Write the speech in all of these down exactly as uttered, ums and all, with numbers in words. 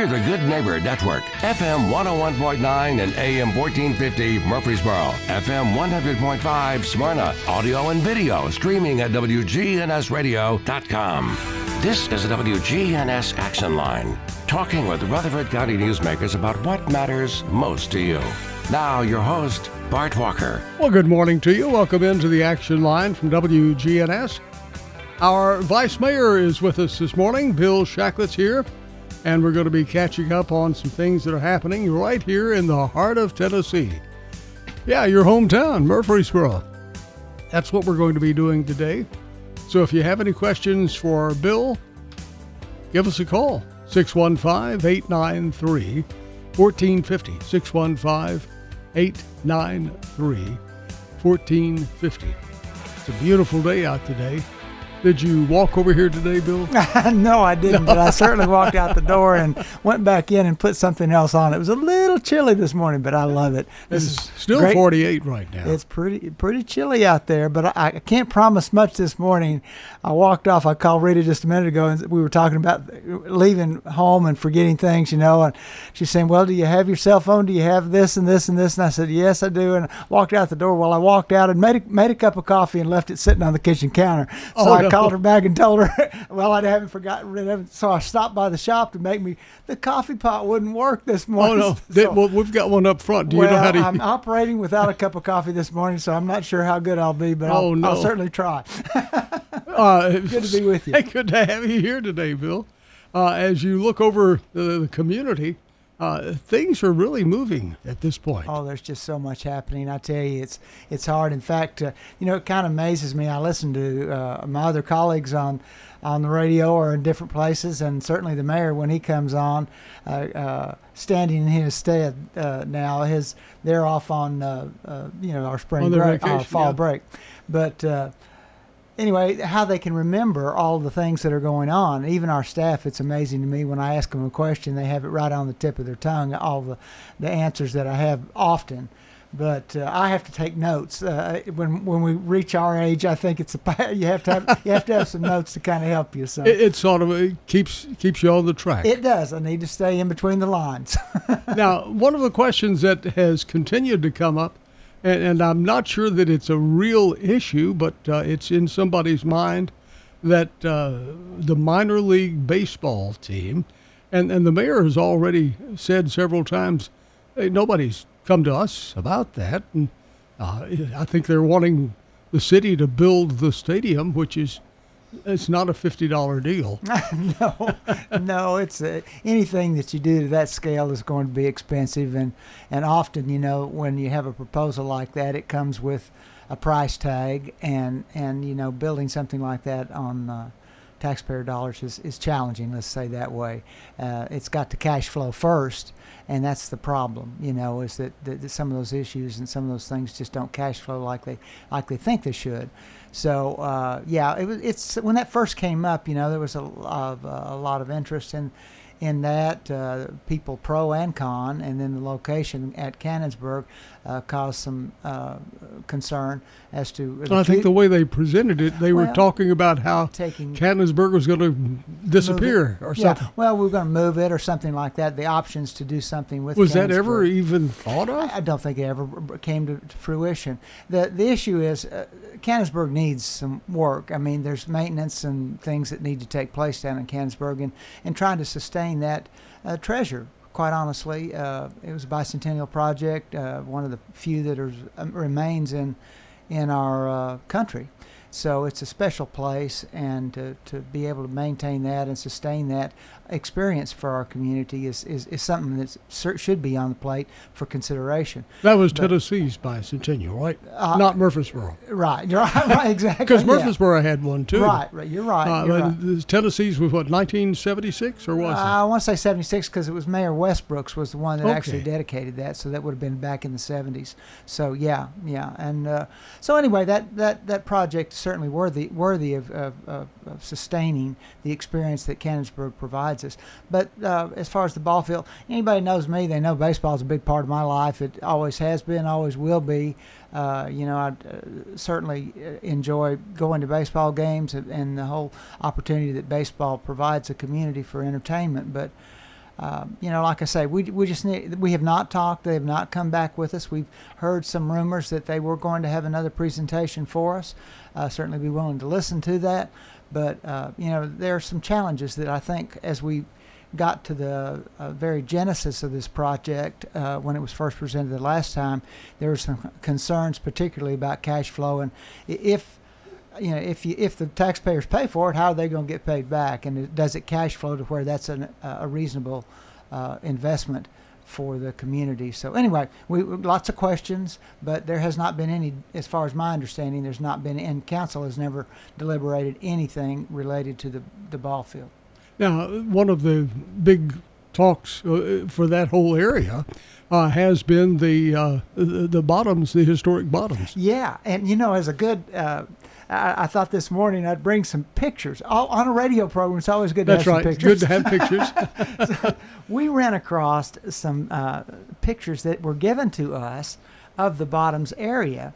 We're the Good Neighbor Network, F M one oh one point nine and A M fourteen fifty Murfreesboro, F M one hundred point five Smyrna, audio and video streaming at W G N S radio dot com. This is the W G N S Action Line, talking with Rutherford County newsmakers about what matters most to you. Now, your host, Bart Walker. Well, good morning to you. Welcome into the Action Line from W G N S. Our Vice Mayor is with us this morning. Bill Shacklett's here, and we're going to be catching up on some things that are happening right here in the heart of Tennessee. Yeah, your hometown, Murfreesboro. That's what we're going to be doing today. So if you have any questions for Bill, give us a call, six one five, eight nine three, one four five zero, six one five, eight nine three, one four five zero. It's a beautiful day out today. Did you walk over here today, Bill? No, I didn't, but I certainly walked out the door and went back in and put something else on. It was a little chilly this morning, but I love it. This It's is still great. forty-eight right now. It's pretty pretty chilly out there, but I, I can't promise much this morning. I walked off. I called Rita just a minute ago, and we were talking about leaving home and forgetting things, you know, and she's saying, well, do you have your cell phone? Do you have this and this and this? And I said, yes, I do, and I walked out the door. Well, I walked out and made a, made a cup of coffee and left it sitting on the kitchen counter. So Oh, I no. called her back and told her, well, I haven't forgotten. So I stopped by the shop to make me, the coffee pot wouldn't work this Oh, morning. no. So- They- well, we've got one up front. Do you well, know how to... I'm operating without a cup of coffee this morning, so I'm not sure how good I'll be, but Oh, I'll, no. I'll certainly try. Uh, Good to be with you. Hey, good to have you here today, Bill. Uh, as you look over the, the community, uh, things are really moving at this point. Oh, there's just so much happening. I tell you, it's it's hard. In fact, uh, you know, it kind of amazes me. I listen to uh, my other colleagues on on the radio or in different places, and certainly the mayor when he comes on, uh, uh, standing in his stead uh, now. His they're off on uh, uh, you know our spring On their break, our vacation, fall yeah. break, but. Uh, Anyway, how they can remember all the things that are going on. Even our staff, it's amazing to me when I ask them a question, they have it right on the tip of their tongue, all the, the answers that I have often. But uh, I have to take notes. Uh, when when we reach our age, I think it's a, you have to have you have to have some notes to kind of help you. So It, it sort of it keeps keeps you on the track. it does. I need to stay in between the lines. Now, one of the questions that has continued to come up, and, and I'm not sure that it's a real issue, but uh, it's in somebody's mind, that uh, the minor league baseball team, and, and the mayor has already said several times, hey, nobody's come to us about that. And uh, I think they're wanting the city to build the stadium, which is it's not a fifty dollar deal. no, no, it's uh, anything that you do to that scale is going to be expensive, and and often, you know, when you have a proposal like that, it comes with a price tag, and and you know, building something like that on uh, taxpayer dollars is, is challenging. Let's say that way. Uh, it's got to cash flow first, and that's the problem. You know, is that, that, that some of those issues and some of those things just don't cash flow like they like they think they should. So uh, yeah, it was. It's when that first came up. You know, there was a lot of, uh, a lot of interest in in that. Uh, people pro and con, and then the location at Cannonsburg uh, caused some uh, concern as to. I think the way they presented it, they were Well, talking about how taking Cannonsburg was going to disappear or yeah, something. well, we're going to move it or something like that. The options to do something with Was that ever Cannonsburg. even thought of? I don't think it ever b- came to, to fruition. The the issue is uh, Cannonsburg needs some work. I mean, there's maintenance and things that need to take place down in Cannonsburg, and, and trying to sustain that uh, treasure. Quite honestly, uh, it was a bicentennial project, uh, one of the few that are, um, remains in in our uh, country. So it's a special place, and to, to be able to maintain that and sustain that experience for our community is, is, is something that should be on the plate for consideration. That was But- Tennessee's bicentennial, right? Uh, Not Murfreesboro. Right, you're right, right, exactly. Because yeah. Murfreesboro had one too. Right, right, you're right. Uh, you're and right. the Tennessee's was what, nineteen seventy-six or was I want to say seventy-six because it was Mayor Westbrooks was the one that Okay. actually dedicated that, so that would have been back in the seventies. So yeah, yeah, and uh, so anyway, that, that, that project is certainly worthy worthy of, of, of, of sustaining the experience that Cannonsburg provides us. But uh, as far as the ball field, anybody knows me, they know baseball is a big part of my life. It always has been, always will be. Uh, you know, I uh, certainly enjoy going to baseball games and the whole opportunity that baseball provides a community for entertainment. But Um, you know, like I say, we we just need, we have not talked. They have not come back with us. We've heard some rumors that they were going to have another presentation for us. Uh, certainly be willing to listen to that. But, uh, you know, there are some challenges that I think as we got to the uh, very genesis of this project, uh, when it was first presented the last time, there were some concerns, particularly about cash flow. And if, you know, if you, if the taxpayers pay for it, how are they going to get paid back? And does it cash flow to where that's an, a reasonable uh, investment for the community? So anyway, we lots of questions, but there has not been any, as far as my understanding, there's not been, and council has never deliberated anything related to the, the ball field. Now, one of the big talks uh, for that whole area uh, has been the, uh, the the bottoms, the historic bottoms. Yeah, and you know, as a good, uh, I, I thought this morning I'd bring some pictures. All, on a radio program, it's always good to That's have right. some pictures. Good to have pictures. So we ran across some uh, pictures that were given to us of the bottoms area.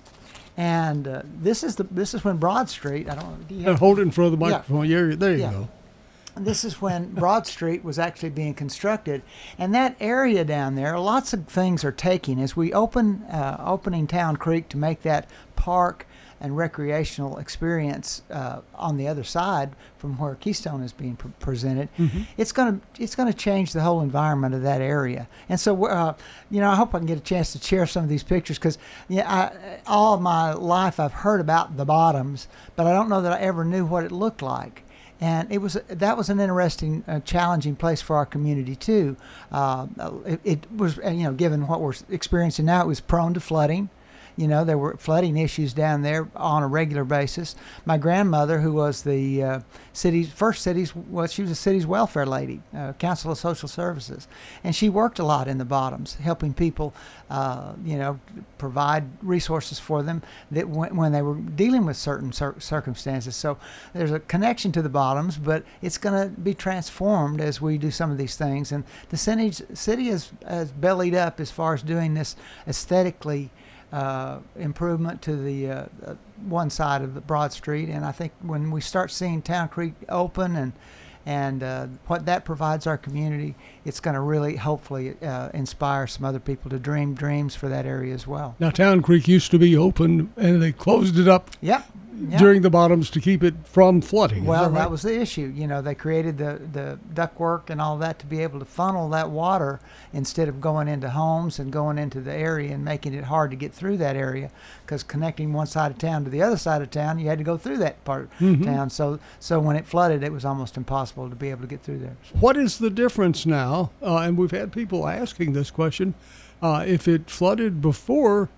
And uh, this is the this is when Broad Street, I don't know, do you Uh, have, hold it in front of the Yeah. microphone. Yeah. There you Yeah. go. This is when Broad Street was actually being constructed, and that area down there, lots of things are taking. As we open uh, opening Town Creek to make that park and recreational experience uh, on the other side from where Keystone is being pre- presented, Mm-hmm. it's going to it's going to change the whole environment of that area. And so, uh, you know, I hope I can get a chance to share some of these pictures because, yeah, I, all of my life I've heard about the bottoms, but I don't know that I ever knew what it looked like. And it was that was an interesting, uh, challenging place for our community too. Uh, it, it was, you know, given what we're experiencing now, it was prone to flooding. You know, there were flooding issues down there on a regular basis. My grandmother, who was the uh, city's first city's, well, she was a city's welfare lady, uh, Council of Social Services, and she worked a lot in the bottoms, helping people, uh, you know, provide resources for them that when, when they were dealing with certain cir- circumstances. So there's a connection to the bottoms, but it's going to be transformed as we do some of these things. And the city, city has, has bellied up as far as doing this aesthetically. Uh, improvement to the uh, uh, one side of the Broad Street, and I think when we start seeing Town Creek open and and uh, what that provides our community, it's going to really hopefully uh, inspire some other people to dream dreams for that area as well. Now, Town Creek used to be open, and they closed it up Yep. Yep. during the bottoms to keep it from flooding. Is Well, that, right? that was the issue. You know, they created the, the ductwork and all that to be able to funnel that water instead of going into homes and going into the area and making it hard to get through that area, because connecting one side of town to the other side of town, you had to go through that part of Mhm. town. So, so when it flooded, it was almost impossible to be able to get through there. What is the difference now? Uh, and we've had people asking this question. Uh, if it flooded before,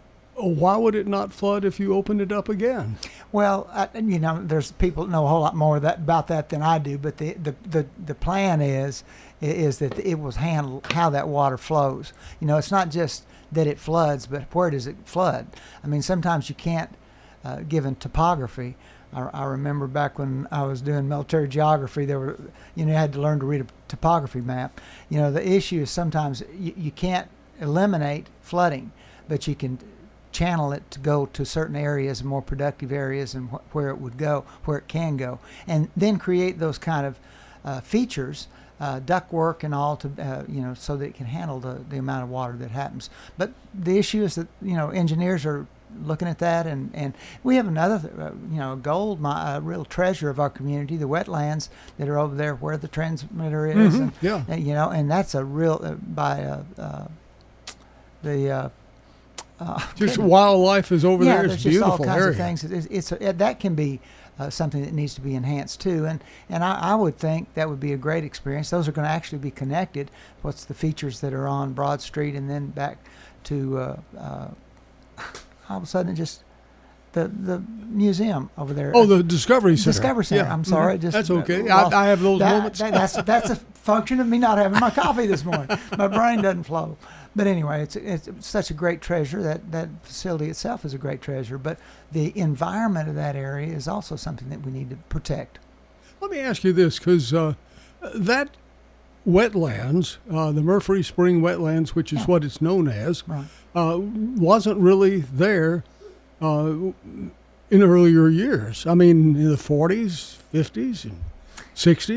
why would it not flood if you opened it up again? Well, I, you know, there's people that know a whole lot more that, about that than I do, but the, the, the, the plan is is that it was handled how that water flows. You know, it's not just that it floods, but where does it flood? I mean, sometimes you can't, uh, given topography. I, I remember back when I was doing military geography, there were, you know, you had to learn to read a topography map. You know, the issue is sometimes you, you can't eliminate flooding, but you can channel it to go to certain areas, more productive areas, and wh- where it would go, where it can go, and then create those kind of uh, features, uh, ductwork and all, to uh, you know, so that it can handle the, the amount of water that happens. But the issue is that, you know, engineers are looking at that, and, and we have another, uh, you know, gold, my uh, real treasure of our community, the wetlands that are over there where the transmitter is, Mhm, and, yeah. and, you know, and that's a real uh, by uh, uh, the. Uh, Uh, Just wildlife is over yeah, there. there's It's a just all beautiful kinds area. of things. It's, it's a, that can be uh, something that needs to be enhanced too, and and I, I would think that would be a great experience. Those are going to actually be connected. What's the features that are on Broad Street, and then back to uh, uh, all of a sudden it just the the museum over there. Oh, the Discovery Center. Discovery Center. Yeah. I'm sorry. Mhm. Just That's okay. uh, lost- I, I have those that- moments. that- that's that's a function of me not having my coffee this morning. My brain doesn't flow. But anyway, it's it's such a great treasure. That that facility itself is a great treasure. But the environment of that area is also something that we need to protect. Let me ask you this, because uh, that wetlands, uh, the Murphy Spring Wetlands, which is Yeah. what it's known as, Right. uh, wasn't really there uh, in earlier years. I mean, in the forties, fifties, and sixties.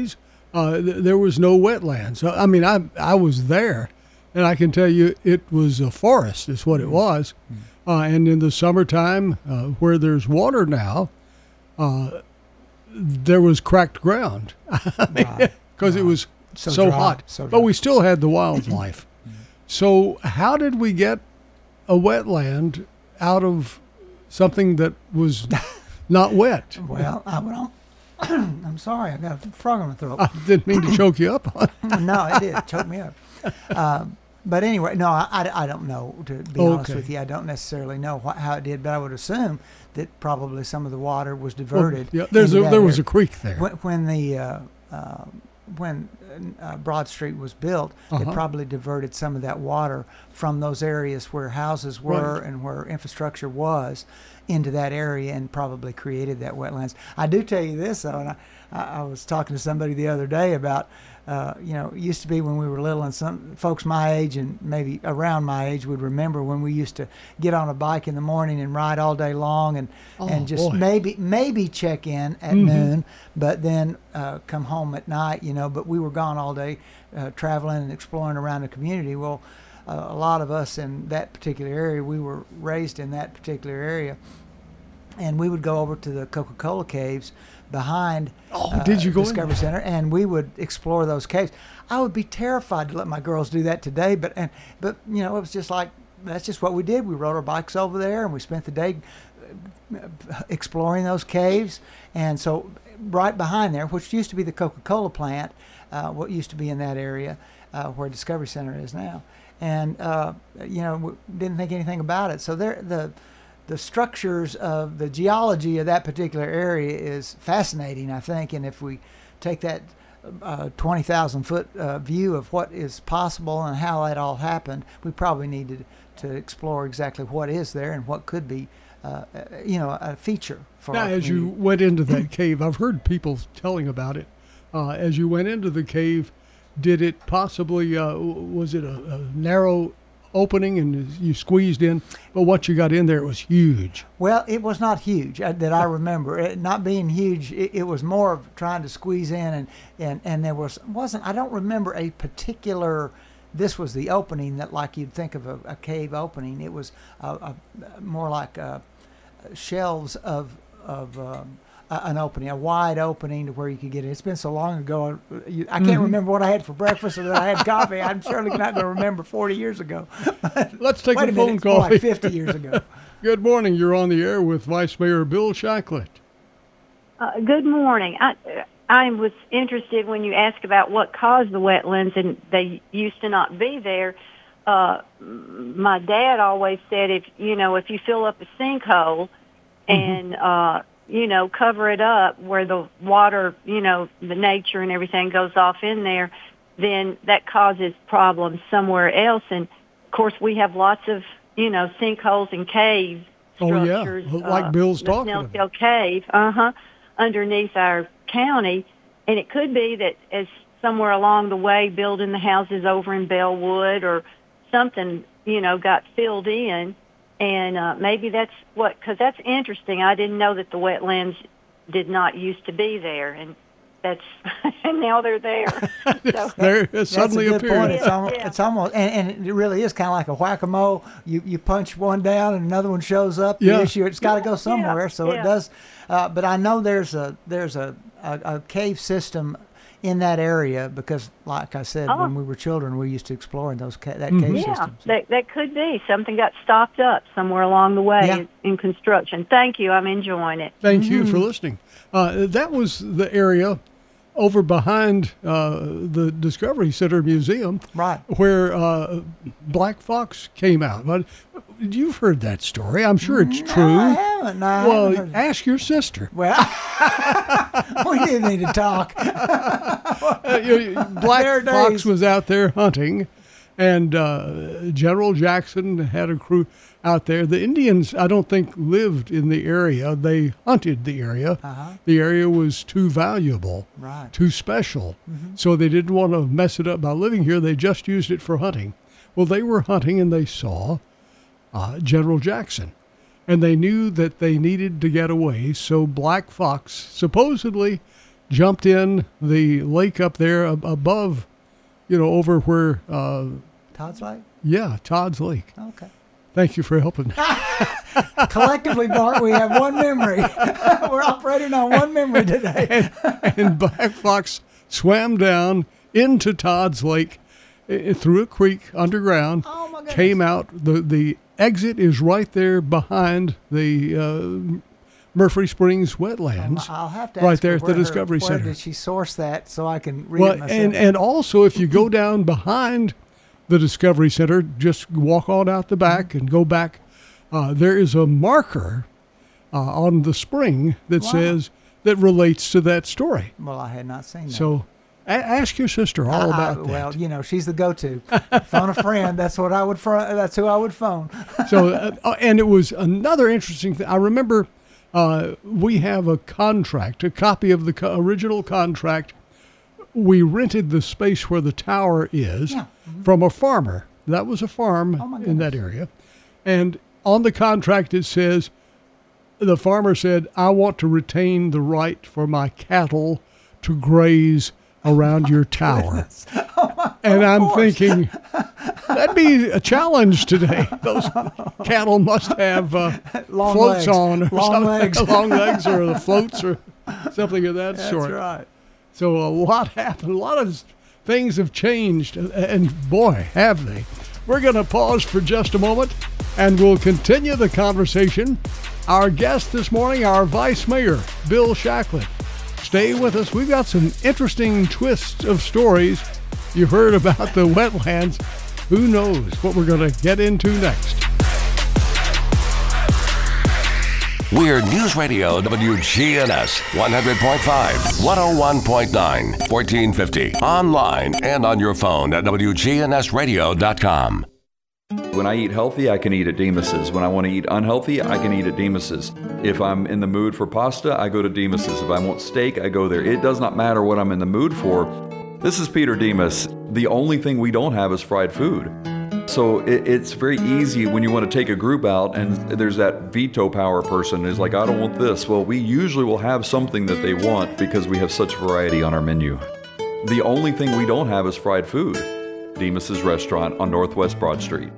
uh, th- there was no wetlands. I mean, I I was there, and I can tell you it was a forest is what it was. Uh, and in the summertime, uh, where there's water now, uh, there was cracked ground because Right, it was so, So dry, hot. so but dry. we still had the wildlife. So how did we get a wetland out of something that was not wet? Well, I went on. I'm sorry, I got a frog in my throat. I didn't mean to choke you up on it. No, it did choke me up. Um, but anyway, no, I, I, I don't know, to be Okay. honest with you. I don't necessarily know what, how it did, but I would assume that probably some of the water was diverted. Yeah, there's into a, that there was a area. creek there. When, when the uh, uh, when uh, Broad Street was built, Uh-huh. it probably diverted some of that water from those areas where houses were Right. and where infrastructure was into that area and probably created that wetlands. I do tell you this though, and I, I, I was talking to somebody the other day about, uh, you know, it used to be when we were little, and some folks my age and maybe around my age would remember when we used to get on a bike in the morning and ride all day long and, Oh, and just boy. maybe maybe check in at Mhm. noon, but then uh, come home at night, you know. But we were gone all day, uh, traveling and exploring around the community. Well, uh, a lot of us in that particular area, we were raised in that particular area, and we would go over to the Coca-Cola caves behind Oh, uh, did you go in Discovery Center, and we would explore those caves. I would be terrified to let my girls do that today, but and but you know, it was just like that's just what we did. We rode our bikes over there, and we spent the day uh, exploring those caves. And so, right behind there, which used to be the Coca-Cola plant, uh, what used to be in that area uh, where Discovery Center is now, and uh, you know, we didn't think anything about it. So there, the the structures of the geology of that particular area is fascinating, I think. And if we take that uh, twenty thousand foot uh, view of what is possible and how that all happened, we probably needed to explore exactly what is there and what could be, uh, uh, you know, a feature for Now, our as you community. went into that cave, I've heard people telling about it. Uh, as you went into the cave, did it possibly, uh, w- was it a, a narrow opening and you squeezed in? But once you got in there, it was huge. Well, it was not huge uh, that I remember. It not being huge, it, it was more of trying to squeeze in, and, and, and there was wasn't. I don't remember a particular. This was the opening that, like you'd think of a, a cave opening. It was a, a, more like a, shelves of of um, a, an opening, a wide opening to where you could get in. It's been so long ago. You, I can't Mhm. remember what I had for breakfast or that I had coffee. I'm surely not going to remember forty years ago. Let's take Wait a a phone minute, it's call. more like fifty years ago. Good morning. You're on the air with Vice Mayor Bill Shacklett. Uh, good morning. I, I was interested when you asked about what caused the wetlands, and they used to not be there. Uh, m- my dad always said, if you know, if you fill up a sinkhole and uh, you know, cover it up where the water, you know, the nature and everything goes off in there, then that causes problems somewhere else. And of course, we have lots of, you know, sinkholes and caves Oh, yeah, structures. like uh, Bill's the talking Snellsdale about. Cave, uh huh, underneath our county, and it could be that as somewhere along the way, building the houses over in Bellwood or something, you know, got filled in, and uh, maybe that's what. Because that's interesting. I didn't know that the wetlands did not used to be there, and that's and now they're there. So, There it That's suddenly a good appeared. point. It's Yeah, almost, yeah. it's almost, and, and it really is kind of like a whack-a-mole. You you punch one down and another one shows up. The Yeah. issue, it's got to go somewhere. So yeah. it does. Uh, but I know there's a there's a, a, a cave system in that area because, like I said, Oh. when we were children, we used to explore those ca- that Mhm. cave yeah, system. that that could be something got stopped up somewhere along the way Yeah. in construction. Thank you. I'm enjoying it. Thank you for listening. Uh, that was the area over behind uh, the Discovery Center Museum, Right. where uh, Black Fox came out. But you've heard that story. I'm sure it's true. No, I haven't. No, I haven't Well, heard it. ask your sister. Well, we didn't need to talk. Uh, you- Black There Fox days. was out there hunting, and uh, General Jackson had a crew out there. The Indians, I don't think, lived in the area. They hunted the area. Uh-huh. The area was too valuable, Right. too special. So they didn't want to mess it up by living here. They just used it for hunting. Well, they were hunting and they saw uh, General Jackson. And they knew that they needed to get away. So Black Fox supposedly jumped in the lake up there ab- above, you know, over where, uh, Todd's Lake? yeah, Todd's Lake. Okay. Thank you for helping. Collectively, Bart, we have one memory. We're operating on one memory today. and, and Black Fox swam down into Todd's Lake uh, through a creek underground. Oh, my goodness. Came out. The the exit is right there behind the uh, Murphy Springs wetlands. I'll have to right ask there her at the where her- Discovery where Center. did she source that so I can read Well, it myself? and and also if you go down behind the Discovery Center, just walk on out the back and go back. Uh, there is a marker uh, on the spring that Wow. says that relates to that story. Well, I had not seen that. So a- ask your sister all I- I- about that. Well, you know, she's the go-to. Phone a friend. That's what I would. Fr- that's who I would phone. So, uh, and it was another interesting thing. I remember uh, we have a contract, a copy of the co- original contract. We rented the space where the tower is Yeah. from a farmer. That was a farm Oh, my in that goodness. area. And on the contract, it says, the farmer said, I want to retain the right for my cattle to graze around your tower. And I'm thinking, that'd be a challenge today. Those cattle must have uh, Long floats legs. on or Long something. legs. Long legs or the floats or something of that That's sort. right. So a lot happened. A lot of things have changed, and boy, have they. We're going to pause for just a moment, and we'll continue the conversation. Our guest this morning, our Vice Mayor, Bill Shacklett. Stay with us. We've got some interesting twists of stories. You heard about the wetlands. Who knows what we're going to get into next? We're News Radio W G N S one hundred point five, one oh one point nine, fourteen fifty. Online and on your phone at W G N S radio dot com. When I eat healthy, I can eat at Demas's. When I want to eat unhealthy, I can eat at Demas's. If I'm in the mood for pasta, I go to Demas's. If I want steak, I go there. It does not matter what I'm in the mood for. This is Peter Demas. The only thing we don't have is fried food. So it, it's very easy when you want to take a group out and there's that veto power person who's like, I don't want this. Well, we usually will have something that they want because we have such variety on our menu. The only thing we don't have is fried food. Demas's Restaurant on Northwest Broad Street.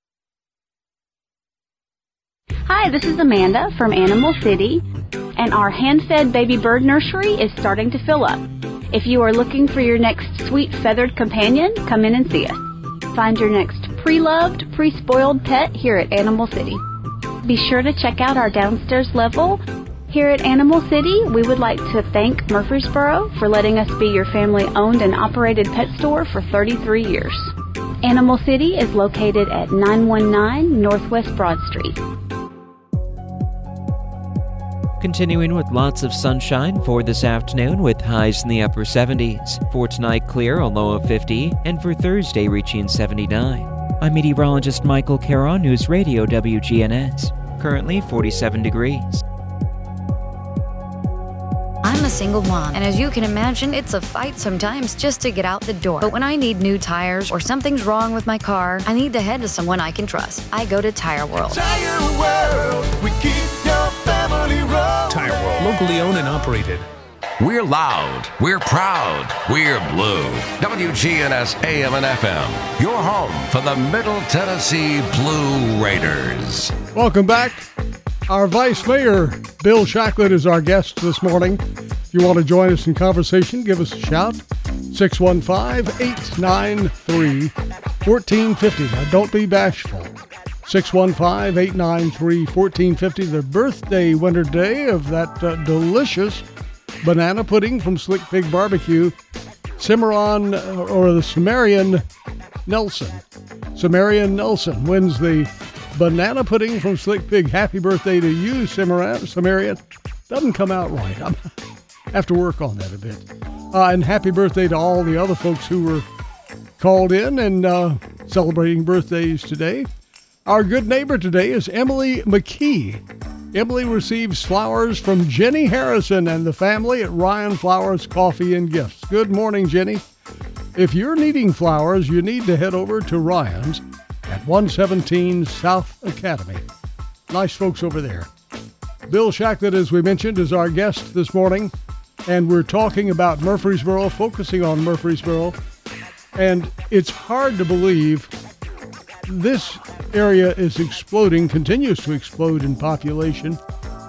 Hi, this is Amanda from Animal City, and our hand-fed baby bird nursery is starting to fill up. If you are looking for your next sweet feathered companion, come in and see us. Find your next pre-loved, pre-spoiled pet here at Animal City. Be sure to check out our downstairs level. Here at Animal City, we would like to thank Murfreesboro for letting us be your family-owned and operated pet store for thirty-three years. Animal City is located at nine one nine Northwest Broad Street. Continuing with lots of sunshine for this afternoon with highs in the upper seventies. For tonight, clear, a low of fifty, and for Thursday, reaching seventy-nine. I'm meteorologist Michael Caron, News Radio W G N S. Currently forty-seven degrees. I'm a single mom, and as you can imagine, it's a fight sometimes just to get out the door. But when I need new tires or something's wrong with my car, I need to head to someone I can trust. I go to Tire World. Tire World, we keep your family rolling. Tire World, locally owned and operated. We're loud, we're proud, we're blue. W G N S A M and F M, your home for the Middle Tennessee Blue Raiders. Welcome back. Our Vice Mayor, Bill Shacklett, is our guest this morning. If you want to join us in conversation, give us a shout. six one five, eight nine three, one four five zero. Now, don't be bashful. six one five, eight nine three, one four five zero. The birthday winter day of that uh, delicious banana pudding from Slick Pig Barbecue. Cimarron, uh, or the Sumerian Nelson. Sumerian Nelson wins the banana pudding from Slick Pig. Happy birthday to you, Cimarron. Sumerian. Doesn't come out right. I have to work on that a bit. Uh, and happy birthday to all the other folks who were called in and uh, celebrating birthdays today. Our good neighbor today is Emily McKee. Emily receives flowers from Jenny Harrison and the family at Ryan Flowers Coffee and Gifts. Good morning, Jenny. If you're needing flowers, you need to head over to Ryan's at one seventeen South Academy. Nice folks over there. Bill Shacklett, as we mentioned, is our guest this morning. And we're talking about Murfreesboro, focusing on Murfreesboro. And it's hard to believe this area is exploding, continues to explode in population.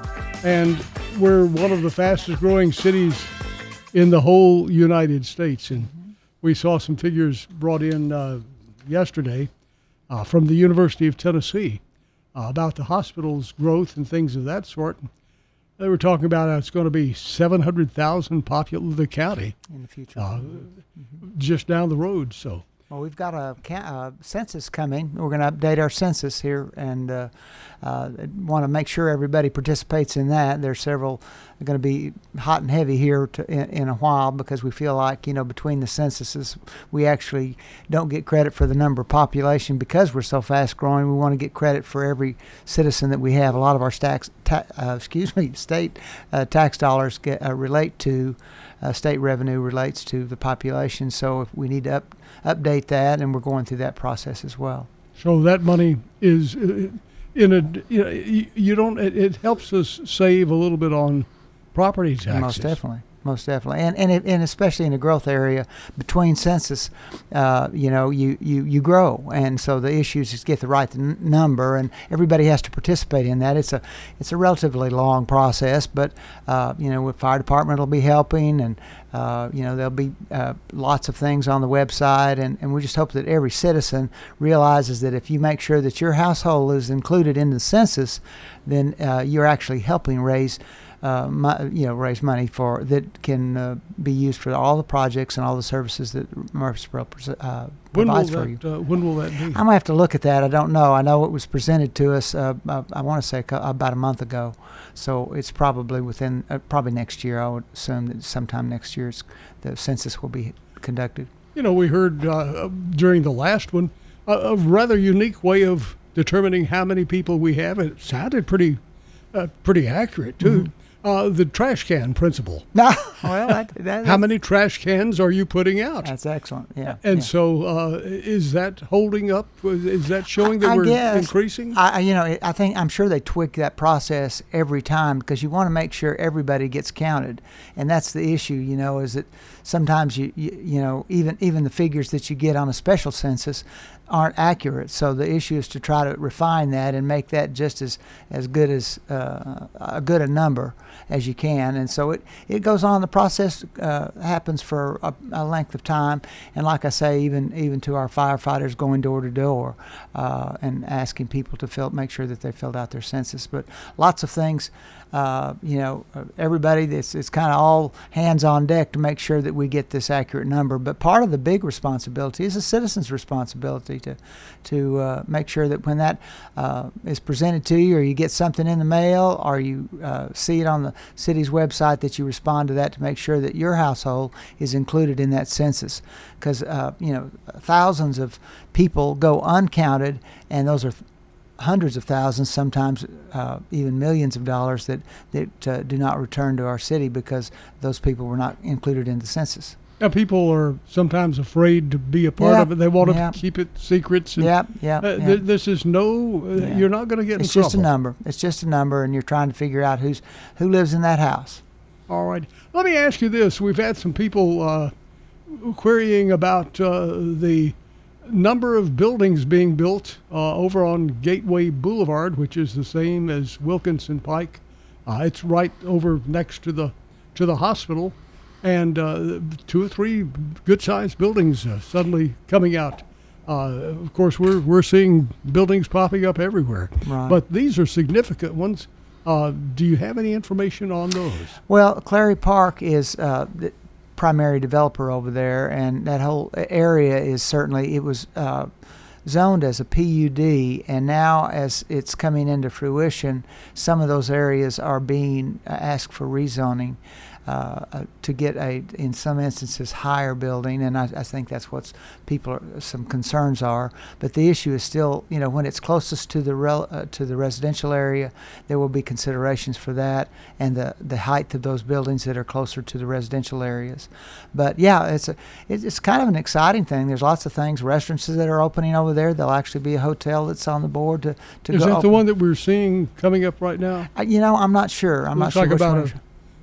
And we're one of the fastest growing cities in the whole United States. And we saw some figures brought in uh, yesterday uh, from the University of Tennessee uh, about the hospital's growth and things of that sort. They were talking about how it's going to be seven hundred thousand populate the county in the future, uh, mm-hmm. just down the road. So, well, we've got a uh, census coming. We're going to update our census here, and uh, uh, want to make sure everybody participates in that. There's several going to be hot and heavy here to, in, in a while, because we feel like, you know, between the censuses, we actually don't get credit for the number of population because we're so fast growing. We want to get credit for every citizen that we have. A lot of our tax, ta- uh, excuse me, state uh, tax dollars get, uh, relate to uh, state revenue relates to the population. So if we need to up, update that, and we're going through that process as well. So that money is uh, in a, you know, you, you don't, it, it helps us save a little bit on property taxes. Most definitely, most definitely, and and it, and especially in a growth area between census, uh, you know, you, you, you grow, and so the issue is to get the right n- number, and everybody has to participate in that. It's a it's a relatively long process, but uh, you know, the fire department will be helping, and uh, you know, there'll be uh, lots of things on the website, and, and we just hope that every citizen realizes that if you make sure that your household is included in the census, then uh, you're actually helping raise. Uh, my, you know, raise money for that can uh, be used for all the projects and all the services that Murfreesboro uh, provides for that, you. Uh, when will that be? I'm gonna have to look at that. I don't know. I know it was presented to us. Uh, I, I want to say co- about a month ago, so it's probably within uh, probably next year. I would assume that sometime next year it's, the census will be conducted. You know, we heard uh, during the last one a, a rather unique way of determining how many people we have. It sounded pretty, uh, pretty accurate too. Mm-hmm. Uh, the trash can principle. No, well, that, that, how many trash cans are you putting out? That's excellent. Yeah. And yeah. so, uh, is that holding up? Is that showing that I we're guess, increasing? I, you know, I think I'm sure they tweak that process every time, because you want to make sure everybody gets counted, and that's the issue. You know, is that sometimes you you, you know even even the figures that you get on a special census aren't accurate. So the issue is to try to refine that and make that just as as good as uh, a good a number as you can. And so it it goes on. The process uh, happens for a, a length of time. And like I say, even even to our firefighters going door to door uh, and asking people to fill make sure that they filled out their census. But lots of things. Uh, you know, everybody, it's, it's kind of all hands on deck to make sure that we get this accurate number. But part of the big responsibility is the citizen's responsibility to to uh, make sure that when that uh, is presented to you, or you get something in the mail, or you uh, see it on the city's website, that you respond to that to make sure that your household is included in that census. Because, uh, you know, thousands of people go uncounted, and those are hundreds of thousands, sometimes uh, even millions of dollars that, that uh, do not return to our city because those people were not included in the census. Now, people are sometimes afraid to be a part yeah, of it. They want yeah. to keep it secrets. And, yeah, yeah, uh, yeah. Th- this is no, uh, yeah. you're not going to get in it's trouble. It's just a number. It's just a number, and you're trying to figure out who's who lives in that house. All right. Let me ask you this. We've had some people uh, querying about uh, the number of buildings being built uh, over on Gateway Boulevard, which is the same as Wilkinson Pike. Uh, it's right over next to the to the hospital, and uh, two or three good-sized buildings uh, suddenly coming out. Uh, of course, we're we're seeing buildings popping up everywhere, right. But these are significant ones. Uh, do you have any information on those? Well, Clary Park is uh, the primary developer over there, and that whole area is certainly, it was uh, zoned as a P U D, and now as it's coming into fruition, some of those areas are being uh, asked for rezoning uh, uh, to get a, in some instances, higher building, and I, I think that's what people are, some concerns are. But the issue is still, you know, when it's closest to the rel, uh, to the residential area, there will be considerations for that, and the the height of those buildings that are closer to the residential areas. But yeah, it's a it's kind of an exciting thing. There's lots of things, restaurants that are opening over there. There'll actually be a hotel that's on the board to to is go. Is that open. the one that we're seeing coming up right now? Uh, you know, I'm not sure. I'm Looks not like sure which about one. a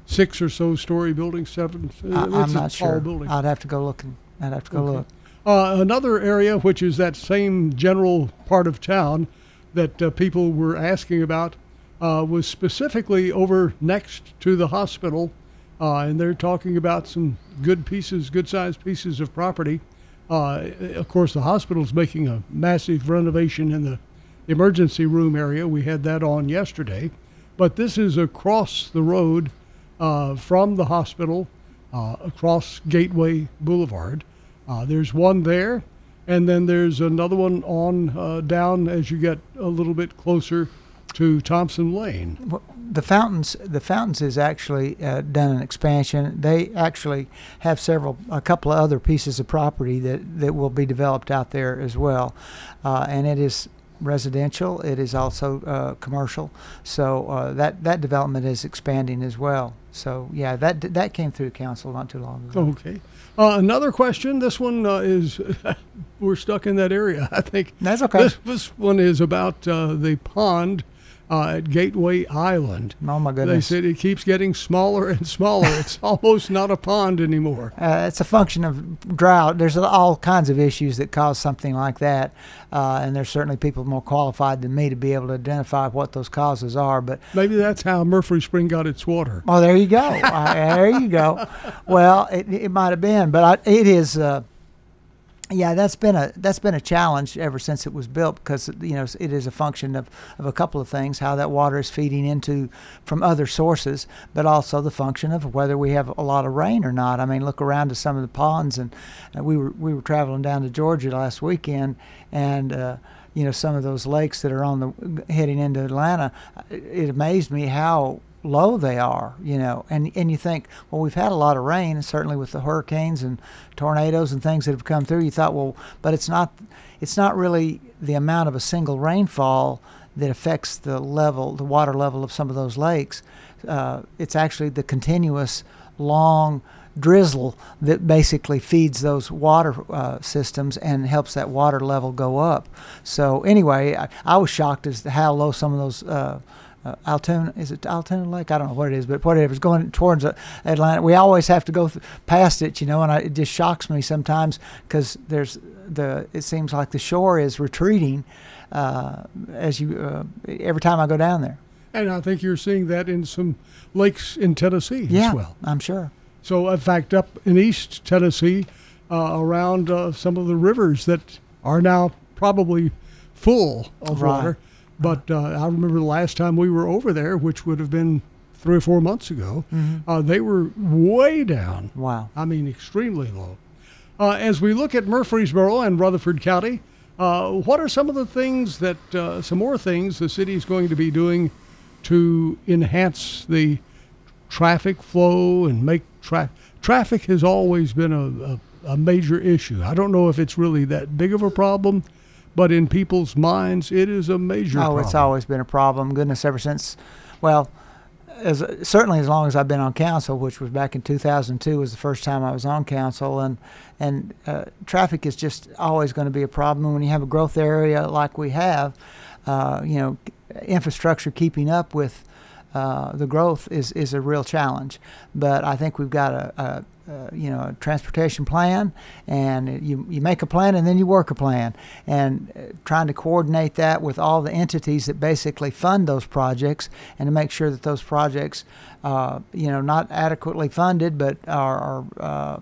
six or so story building, seven. I, it's I'm a not tall sure. building. I'd have to go look. And, I'd have to go Okay. look. Uh, another area, which is that same general part of town that uh, people were asking about, uh, was specifically over next to the hospital, uh, and they're talking about some good pieces, good-sized pieces of property. Uh, of course, the hospital's making a massive renovation in the emergency room area. We had that on yesterday, but this is across the road uh, from the hospital, uh, across Gateway Boulevard. Uh, there's one there, and then there's another one on uh, down as you get a little bit closer to Thompson Lane. Well, the fountains, the fountains is actually uh, done an expansion. They actually have several, a couple of other pieces of property that, that will be developed out there as well, uh, and it is residential. It is also uh, commercial. So uh, that that development is expanding as well. So yeah, that that came through council not too long ago. Okay. Uh, another question. This one uh, is, we're stuck in that area, I think. That's okay. This, this one is about uh, the pond uh, at Gateway Island. Oh my They goodness. said it keeps getting smaller and smaller. It's almost not a pond anymore. Uh, it's a function of drought. There's all kinds of issues that cause something like that, uh, and there's certainly people more qualified than me to be able to identify what those causes are. But Maybe that's how Murphy Spring got its water. oh, there you go. uh, there you go. Well, it, it might have been, but I, it is. Uh, Yeah, that's been a that's been a challenge ever since it was built, because you know it is a function of, of a couple of things: how that water is feeding into from other sources, but also the function of whether we have a lot of rain or not. I mean, look around to some of the ponds, and uh, we were we were traveling down to Georgia last weekend, and uh, you know some of those lakes that are on the heading into Atlanta. It amazed me how low they are, you know, and and you think, well, we've had a lot of rain, certainly with the hurricanes and tornadoes and things that have come through. You thought, well, but it's not, it's not really the amount of a single rainfall that affects the level, the water level of some of those lakes. Uh, it's actually the continuous long drizzle that basically feeds those water uh, systems and helps that water level go up. So anyway, I, I was shocked as to how low some of those. Uh, Uh, Altoona, is it Altoona Lake? I don't know what it is, but whatever. It's going towards uh, Atlanta. We always have to go th- past it, you know, and I, it just shocks me sometimes because there's the. It seems like the shore is retreating uh, as you uh, every time I go down there. And I think you're seeing that in some lakes in Tennessee Yeah, as well. I'm sure. So, in fact, up in East Tennessee, uh, around uh, some of the rivers that are now probably full of Right. water. But uh, I remember the last time we were over there, which would have been three or four months ago, Mm-hmm. uh, they were way down. Wow. I mean, extremely low. Uh, as we look at Murfreesboro and Rutherford County, uh, what are some of the things that, uh, some more things the city is going to be doing to enhance the traffic flow and make tra- traffic has always been a, a, a major issue. I don't know if it's really that big of a problem, but in people's minds, it is a major oh, problem. it's always been a problem. Goodness, ever since, well, as certainly as long as I've been on council, which was back in two thousand two, was the first time I was on council, and and uh, traffic is just always going to be a problem. When you have a growth area like we have, uh, you know, infrastructure keeping up with uh, the growth is is a real challenge. But I think we've got a, a Uh, you know, a transportation plan, and you you make a plan and then you work a plan, and uh, trying to coordinate that with all the entities that basically fund those projects, and to make sure that those projects, uh, you know, not adequately funded, but are, are uh,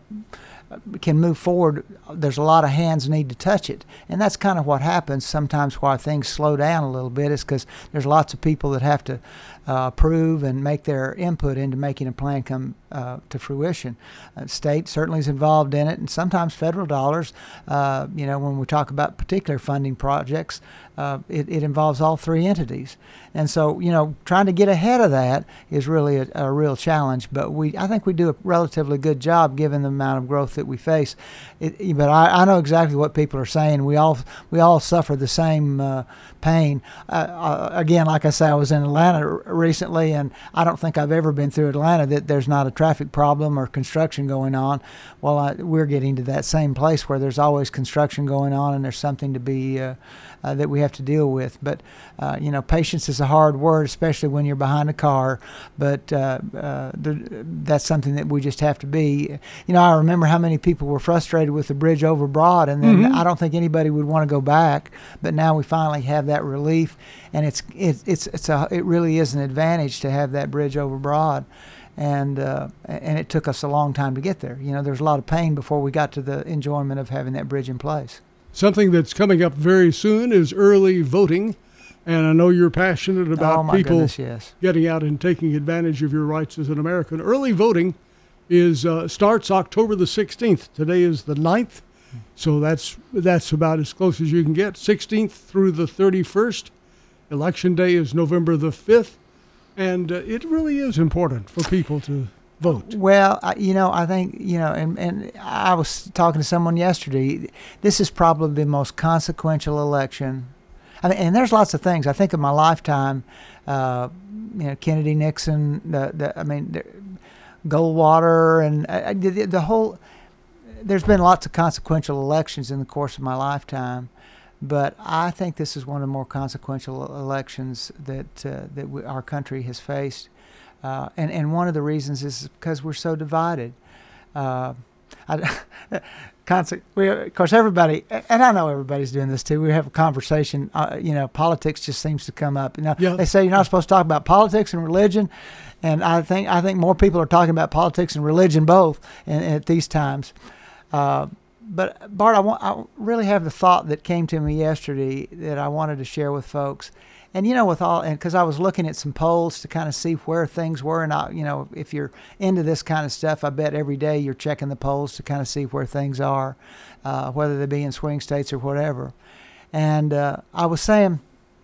can move forward. There's a lot of hands need to touch it, and that's kind of what happens sometimes. Why things slow down a little bit is because there's lots of people that have to uh, approve and make their input into making a plan come uh, to fruition. Uh, state certainly is involved in it, and sometimes federal dollars. Uh, you know, when we talk about particular funding projects, uh, it, it involves all three entities, and so you know, trying to get ahead of that is really a, a real challenge. But we, I think we do a relatively good job given the amount of growth that we face. It, but I, I know exactly what people are saying. We all we all suffer the same uh, pain. Uh, uh, again, like I say, I was in Atlanta r- recently, and I don't think I've ever been through Atlanta that there's not a traffic problem or construction going on. Well, I, we're getting to that same place where there's always construction going on, and there's something to be uh, uh, that we have to deal with. But uh, you know, patience is a hard word, especially when you're behind a car. But uh, uh, there, that's something that we just have to be. You know, I remember how many people were frustrated with the bridge over Broad, and then mm-hmm. I don't think anybody would want to go back. But now we finally have that relief, and it's it, it's it's a it really is an advantage to have that bridge over Broad. And uh, and it took us a long time to get there. You know, there's a lot of pain before we got to the enjoyment of having that bridge in place. Something that's coming up very soon is early voting. And I know you're passionate about oh my people goodness, yes. getting out and taking advantage of your rights as an American. Early voting is uh, starts October the sixteenth. Today is the ninth, so that's that's about as close as you can get. sixteenth through the thirty-first. Election day is November the fifth. And uh, it really is important for people to vote. Well, I, you know, I think, you know, and, and I was talking to someone yesterday. This is probably the most consequential election. I mean, and there's lots of things. I think of my lifetime, uh, you know, Kennedy, Nixon, the, the I mean, the, Goldwater, and uh, the, the whole, there's been lots of consequential elections in the course of my lifetime. But I think this is one of the more consequential elections that uh, that we, our country has faced, uh, and and one of the reasons is because we're so divided. Uh, I, conse- we, of course, everybody, and I know everybody's doing this too. We have a conversation. Uh, you know, politics just seems to come up. You know, yeah. They say you're not supposed to talk about politics and religion, and I think I think more people are talking about politics and religion both in, at these times. Uh, But Bart, I, want, I really have the thought that came to me yesterday that I wanted to share with folks. And you know, with all, and because I was looking at some polls to kind of see where things were, and I, you know, if you're into this kind of stuff, I bet every day you're checking the polls to kind of see where things are, uh, whether they be in swing states or whatever. And uh, I was saying,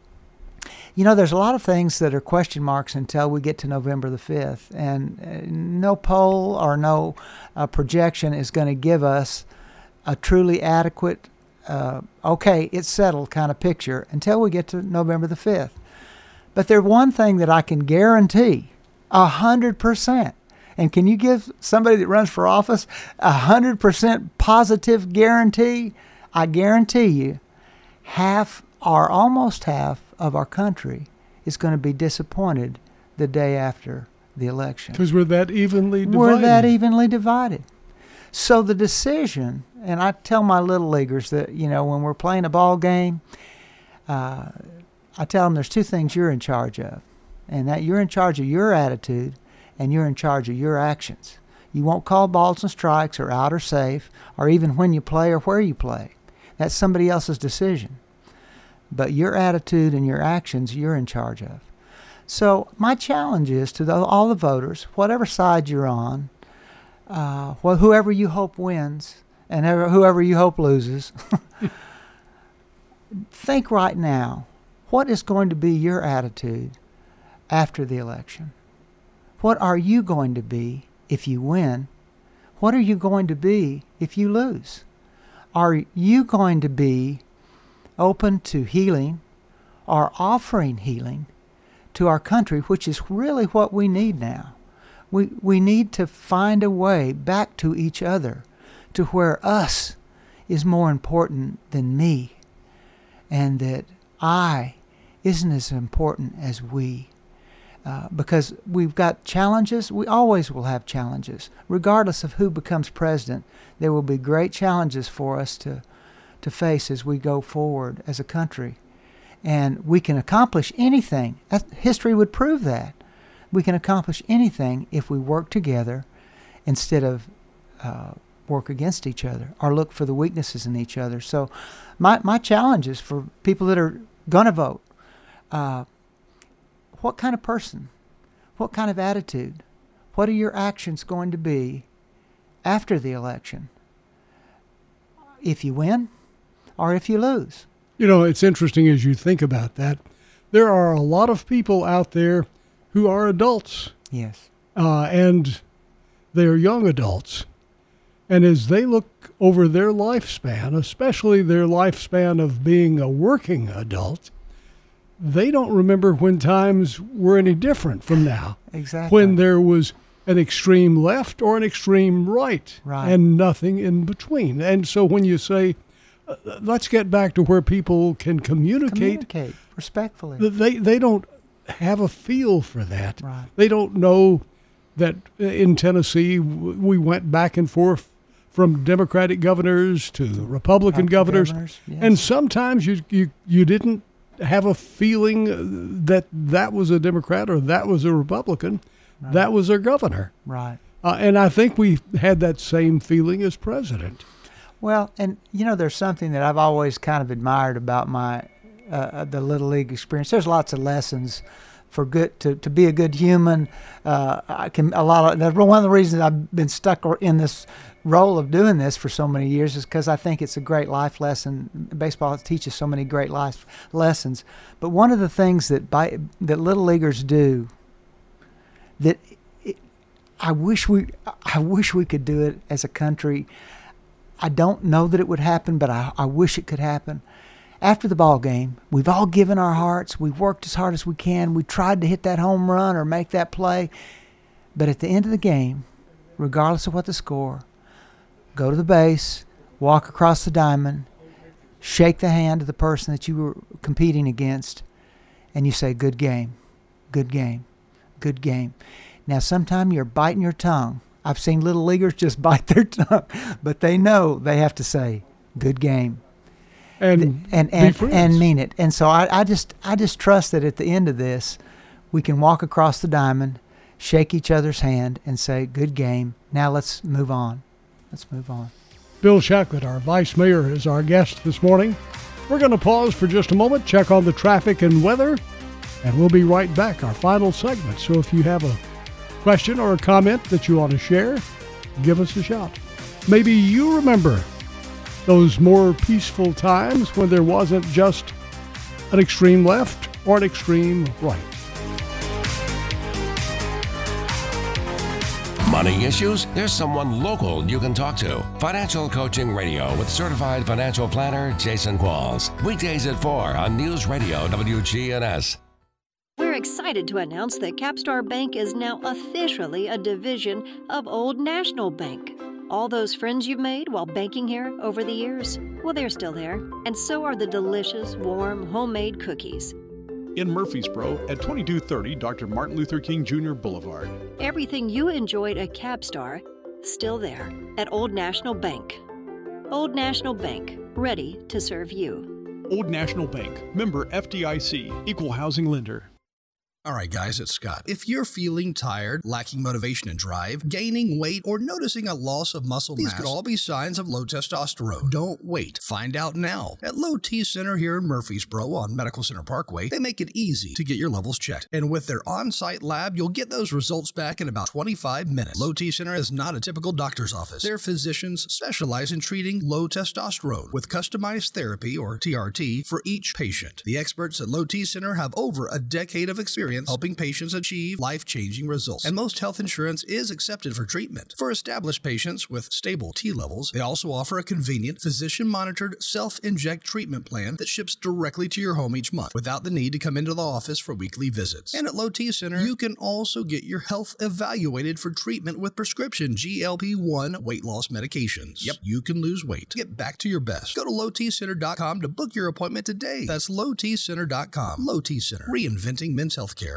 you know, there's a lot of things that are question marks until we get to November the fifth, and uh, no poll or no uh, projection is going to give us a truly adequate, uh, okay, it's settled kind of picture until we get to November the fifth. But there's one thing that I can guarantee, a hundred percent. And can you give somebody that runs for office a hundred percent positive guarantee? I guarantee you, half or almost half of our country is going to be disappointed the day after the election. Because we're that evenly divided. We're that evenly divided. So the decision, and I tell my little leaguers that, you know, when we're playing a ball game, uh, I tell them there's two things you're in charge of, and that you're in charge of your attitude and you're in charge of your actions. You won't call balls and strikes or out or safe or even when you play or where you play. That's somebody else's decision. But your attitude and your actions, you're in charge of. So my challenge is to the, all the voters, whatever side you're on, Uh, well, whoever you hope wins and whoever you hope loses, think right now, what is going to be your attitude after the election? What are you going to be if you win? What are you going to be if you lose? Are you going to be open to healing or offering healing to our country, which is really what we need now? We we need to find a way back to each other, to where us is more important than me, and that I isn't as important as we. Uh, because we've got challenges. We always will have challenges. Regardless of who becomes president, there will be great challenges for us to, to face as we go forward as a country. And we can accomplish anything. History would prove that. We can accomplish anything if we work together instead of uh, work against each other or look for the weaknesses in each other. So my, my challenge is for people that are going to vote, uh, what kind of person, what kind of attitude, what are your actions going to be after the election if you win or if you lose? You know, it's interesting as you think about that. There are a lot of people out there who are adults. Yes. Uh, and they're young adults. And as they look over their lifespan, especially their lifespan of being a working adult, they don't remember when times were any different from now. Exactly. When there was an extreme left or an extreme right, Right. and nothing in between. And so when you say, uh, let's get back to where people can communicate, Communicate respectfully. th- they they don't have a feel for that. Right. They don't know that uh, in Tennessee w- we went back and forth from Democratic governors to Republican Republican governors, governors, yes. and sometimes you you you didn't have a feeling uh, that that was a Democrat or that was a Republican. Right. That was their governor. Right. Uh, and I think we had that same feeling as president. Well, and you know, there's something that I've always kind of admired about my uh, the Little League experience. There's lots of lessons for good to, to be a good human. Uh, I can a lot of that's one of the reasons I've been stuck in this role of doing this for so many years is because I think it's a great life lesson. Baseball teaches so many great life lessons. But one of the things that by, that little leaguers do that it, I wish we I wish we could do it as a country. I don't know that it would happen, but I, I wish it could happen. After the ball game, we've all given our hearts. We've worked as hard as we can. We tried to hit that home run or make that play. But at the end of the game, regardless of what the score, go to the base, walk across the diamond, shake the hand of the person that you were competing against, and you say, good game, good game, good game. Now, sometimes you're biting your tongue. I've seen little leaguers just bite their tongue, but they know they have to say, good game. And and and, and mean it. And so I, I just I just trust that at the end of this, we can walk across the diamond, shake each other's hand, and say, good game. Now let's move on. Let's move on. Bill Shacklett, our vice mayor, is our guest this morning. We're going to pause for just a moment, check on the traffic and weather, and we'll be right back, our final segment. So if you have a question or a comment that you want to share, give us a shout. Maybe you remember those more peaceful times when there wasn't just an extreme left or an extreme right. Money issues? There's someone local you can talk to. Financial Coaching Radio with certified financial planner Jason Qualls. Weekdays at four on News Radio W G N S. We're excited to announce that Capstar Bank is now officially a division of Old National Bank. All those friends you've made while banking here over the years, well, they're still there. And so are the delicious, warm, homemade cookies. In Murfreesboro at twenty-two thirty Doctor Martin Luther King Junior Boulevard. Everything you enjoyed at Capstar, still there at Old National Bank. Old National Bank, ready to serve you. Old National Bank, member F D I C, equal housing lender. All right, guys, it's Scott. If you're feeling tired, lacking motivation and drive, gaining weight, or noticing a loss of muscle mass, these could all be signs of low testosterone. Don't wait. Find out now. At Low T Center here in Murfreesboro on Medical Center Parkway, they make it easy to get your levels checked. And with their on-site lab, you'll get those results back in about twenty-five minutes. Low T Center is not a typical doctor's office. Their physicians specialize in treating low testosterone with customized therapy, or T R T, for each patient. The experts at Low T Center have over a decade of experience helping patients achieve life-changing results. And most health insurance is accepted for treatment. For established patients with stable T levels, they also offer a convenient physician-monitored self-inject treatment plan that ships directly to your home each month without the need to come into the office for weekly visits. And at Low T Center, you can also get your health evaluated for treatment with prescription G L P one weight loss medications. Yep, you can lose weight. Get back to your best. Go to low t center dot com to book your appointment today. That's low t center dot com. Low T Center, reinventing men's health care.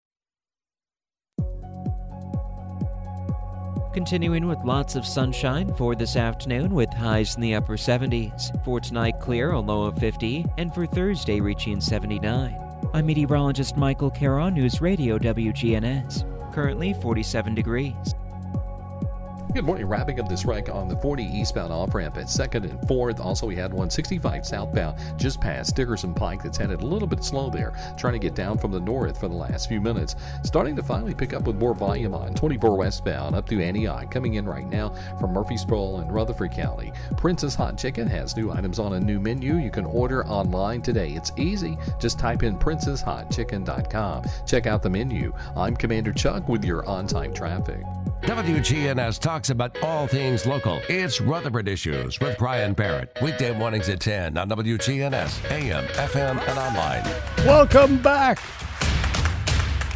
Continuing with lots of sunshine for this afternoon with highs in the upper seventies. For tonight, clear, a low of fifty, and for Thursday, reaching seventy-nine. I'm meteorologist Michael Caron, News Radio W G N S. Currently forty-seven degrees. Good morning. Wrapping up this wreck on the forty eastbound off-ramp at second and fourth. Also, we had one sixty-five southbound just past Dickerson Pike that's headed a little bit slow there, trying to get down from the north for the last few minutes. Starting to finally pick up with more volume on twenty-four westbound up to Antioch, coming in right now from Murfreesboro and Rutherford County. Princess Hot Chicken has new items on a new menu. You can order online today. It's easy. Just type in princess hot chicken dot com. Check out the menu. I'm Commander Chuck with your on-time traffic. W G N S talks about all things local. It's Rutherford Issues with Brian Barrett. Weekday mornings at ten on W G N S, A M, F M, and online. Welcome back.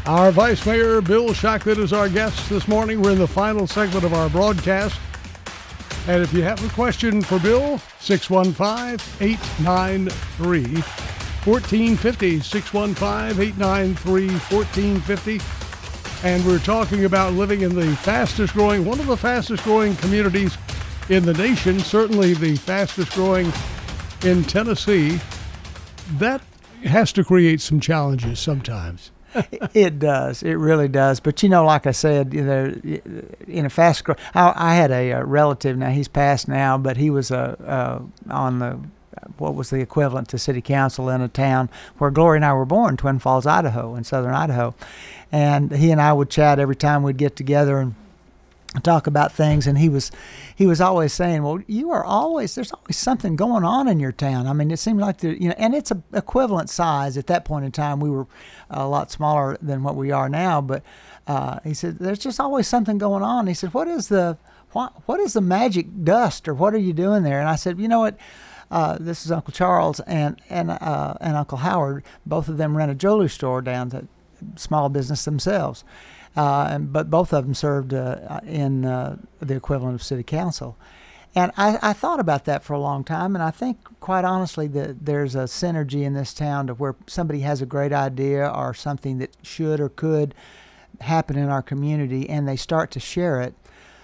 Our Vice Mayor, Bill Shacklett, is our guest this morning. We're in the final segment of our broadcast. And if you have a question for Bill, six one five, eight nine three, one four five zero, six one five, eight nine three, one four five zero. And we're talking about living in the fastest growing, one of the fastest growing communities in the nation, certainly the fastest growing in Tennessee. That has to create some challenges sometimes. It does. It really does. But, you know, like I said, you know, in a fast growth, I, I had a, a relative, now he's passed now, but he was uh, uh, on the, what was the equivalent to city council in a town where Gloria and I were born, Twin Falls, Idaho, in southern Idaho. And he and I would chat every time we'd get together and talk about things, and he was he was always saying, well, you are always, there's always something going on in your town. I mean, it seemed like, the, you know, and it's a equivalent size. At that point in time, we were a lot smaller than what we are now, but uh, he said, there's just always something going on. He said, what is the what, what is the magic dust, or what are you doing there? And I said, you know what, uh, this is Uncle Charles and and uh, and Uncle Howard. Both of them ran a jewelry store down to small business themselves. Uh, but both of them served uh, in uh, the equivalent of city council. And I, I thought about that for a long time, and I think, quite honestly, that there's a synergy in this town to where somebody has a great idea or something that should or could happen in our community, and they start to share it.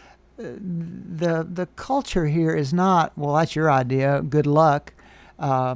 The, the culture here is not, well, that's your idea, good luck. Uh,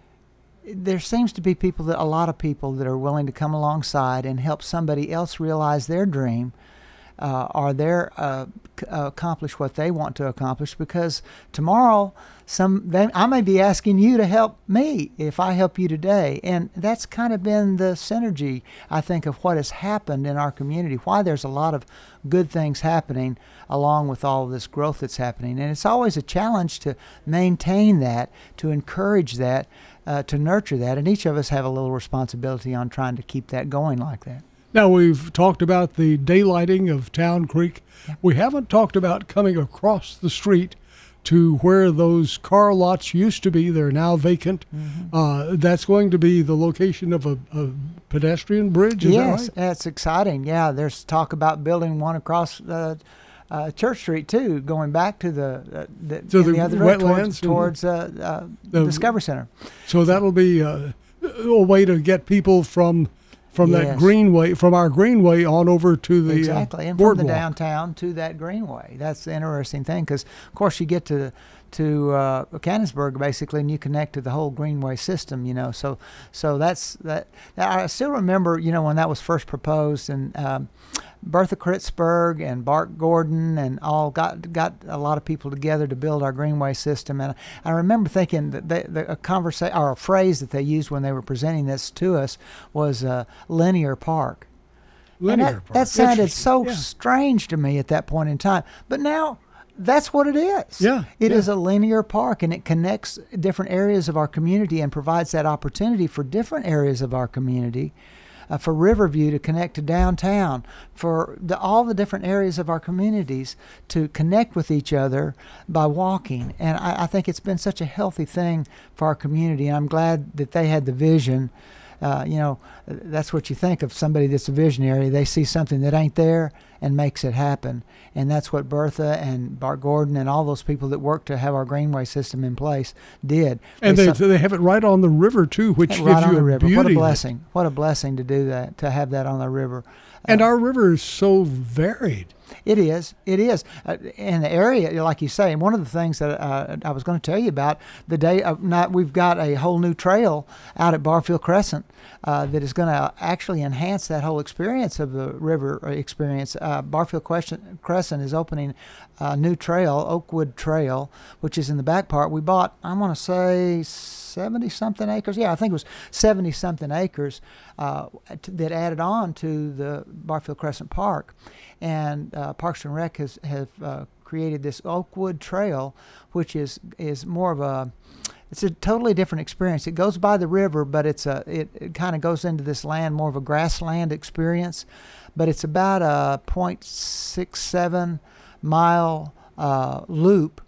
There seems to be people, that a lot of people that are willing to come alongside and help somebody else realize their dream uh, or their uh, c- uh, accomplish what they want to accomplish. Because tomorrow, some they, I may be asking you to help me if I help you today, and that's kind of been the synergy, I think, of what has happened in our community. Why there's a lot of good things happening along with all of this growth that's happening, and it's always a challenge to maintain that, to encourage that. Uh, to nurture that, and each of us have a little responsibility on trying to keep that going like that. Now, we've talked about the daylighting of Town Creek. Yeah. We haven't talked about coming across the street to where those car lots used to be. They're now vacant. Mm-hmm. Uh, that's going to be the location of a, a pedestrian bridge, is yes, that right? That's exciting. Yeah, there's talk about building one across uh, Uh, Church Street too, going back to the uh, the, so the, the other wetlands towards, towards uh, uh, the Discovery Center. So that'll be uh, a way to get people from from yes. that greenway, from our greenway on over to the exactly, uh, and boardwalk. from the downtown to that greenway. That's the interesting thing, because of course you get to to uh, Canonsburg basically, and you connect to the whole greenway system. You know, so so that's that. I still remember, you know, when that was first proposed, and um, Bertha Kritzberg and Bart Gordon and all got got a lot of people together to build our greenway system. And I remember thinking that they, the, a conversation or a phrase that they used when they were presenting this to us was uh, linear park. Linear that, park. That sounded so yeah. strange to me at that point in time. But now that's what it is. Yeah, It yeah. is a linear park, and it connects different areas of our community and provides that opportunity for different areas of our community. Uh, for Riverview to connect to downtown, for the, all the different areas of our communities to connect with each other by walking. And I, I think it's been such a healthy thing for our community, and I'm glad that they had the vision. Uh, you know, that's what you think of somebody that's a visionary. They see something that ain't there and makes it happen. And that's what Bertha and Bart Gordon and all those people that work to have our greenway system in place did. And they, they, so they have it right on the river, too, which right gives on you the a river. beauty. What a blessing. What a blessing to do that, to have that on the river. And uh, our river is so varied. It is. It is. Uh, in the area, like you say, and one of the things that uh, I was going to tell you about, the day of night, we've got a whole new trail out at Barfield Crescent uh, that is going to actually enhance that whole experience of the river experience. Uh, Barfield Crescent is opening a new trail, Oakwood Trail, which is in the back part. We bought, I want to say, seventy-something acres. Yeah, I think it was seventy-something acres uh, t- that added on to the Barfield Crescent Park. And uh, Parks and Rec has, has uh, created this Oakwood Trail, which is is more of a, it's a totally different experience. It goes by the river, but it's a it, it kind of goes into this land, more of a grassland experience. But it's about a point six seven mile uh, loop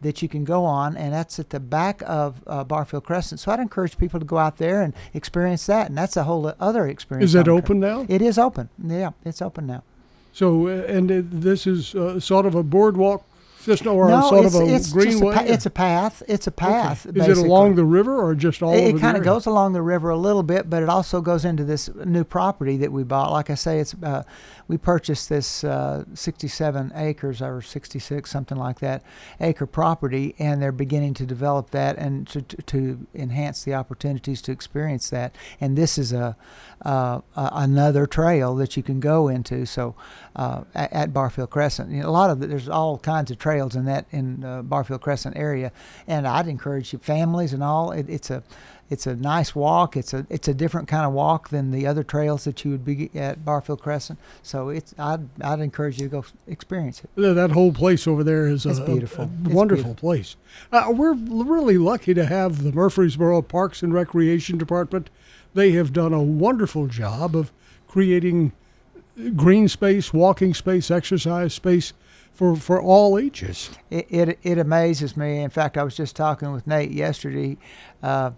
that you can go on, and that's at the back of uh, Barfield Crescent. So I'd encourage people to go out there and experience that, and that's a whole other experience. Is it open now? It is open. Yeah, it's open now. So, uh, and it, this is uh, sort of a boardwalk system, or no, sort it's, of a it's greenway? Just a pa- it's a path. It's a path. Okay. Is it along the river or just all it, over it the kind of area? goes along the river a little bit, but it also goes into this new property that we bought. Like I say, it's uh, we purchased this uh, sixty-seven acres or sixty-six, something like that, acre property, and they're beginning to develop that and to, to, to enhance the opportunities to experience that. And this is a uh, uh, another trail that you can go into. So uh, at, at Barfield Crescent, you know, a lot of the, there's all kinds of trails in that in uh, Barfield Crescent area, and I'd encourage you, families and all. It, it's a It's a nice walk. It's a it's a different kind of walk than the other trails that you would be at Barfield Crescent. So it's I'd I'd encourage you to go experience it. That whole place over there is it's a, beautiful. a it's wonderful beautiful. place. Uh, we're really lucky to have the Murfreesboro Parks and Recreation Department. They have done a wonderful job of creating green space, walking space, exercise space for, for all ages. It, it it amazes me. In fact, I was just talking with Nate yesterday. Uh,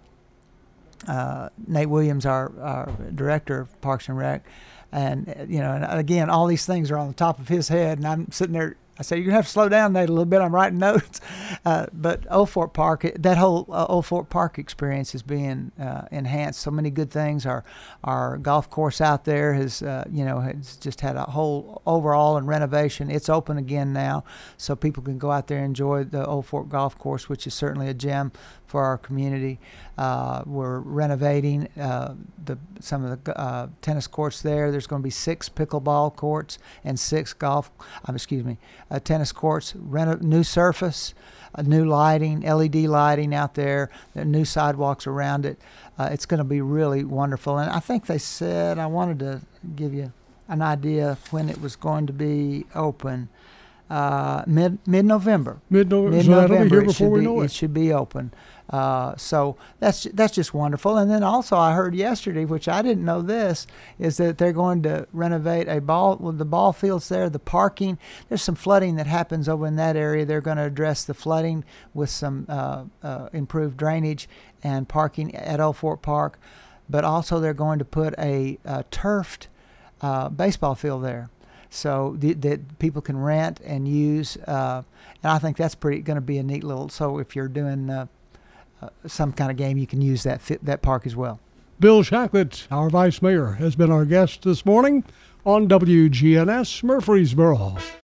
Uh, Nate Williams, our, our director of Parks and Rec, and you know, and again, all these things are on the top of his head, and I'm sitting there. I said, "You're gonna have to slow down, Nate, a little bit. I'm writing notes." Uh, but Old Fort Park, that whole uh, Old Fort Park experience is being uh, enhanced. So many good things. Our our golf course out there has, uh, you know, has just had a whole overall and renovation. It's open again now, so people can go out there and enjoy the Old Fort Golf Course, which is certainly a gem for our community. Uh, we're renovating uh, the some of the uh, tennis courts there. There's going to be six pickleball courts and six golf. Um, excuse me, uh, tennis courts. Reno- new surface, uh, new lighting, L E D lighting out there. There are new sidewalks around it. Uh, it's going to be really wonderful. And I think they said, I wanted to give you an idea of when it was going to be open. Uh, mid mid November. Mid November. So that'll be here before we be, know it. It should be open. Uh, so that's that's just wonderful. And then also I heard yesterday, which I didn't know this, is that they're going to renovate a ball, well, the ball fields there, the parking. There's some flooding that happens over in that area. They're going to address the flooding with some uh, uh, improved drainage and parking at Old Fort Park. But also they're going to put a, a turfed uh, baseball field there. So th- that people can rent and use, uh, and I think that's pretty going to be a neat little. So if you're doing uh, uh, some kind of game, you can use that fit, that park as well. Bill Shacklett, our Vice Mayor, has been our guest this morning on W G N S Murfreesboro.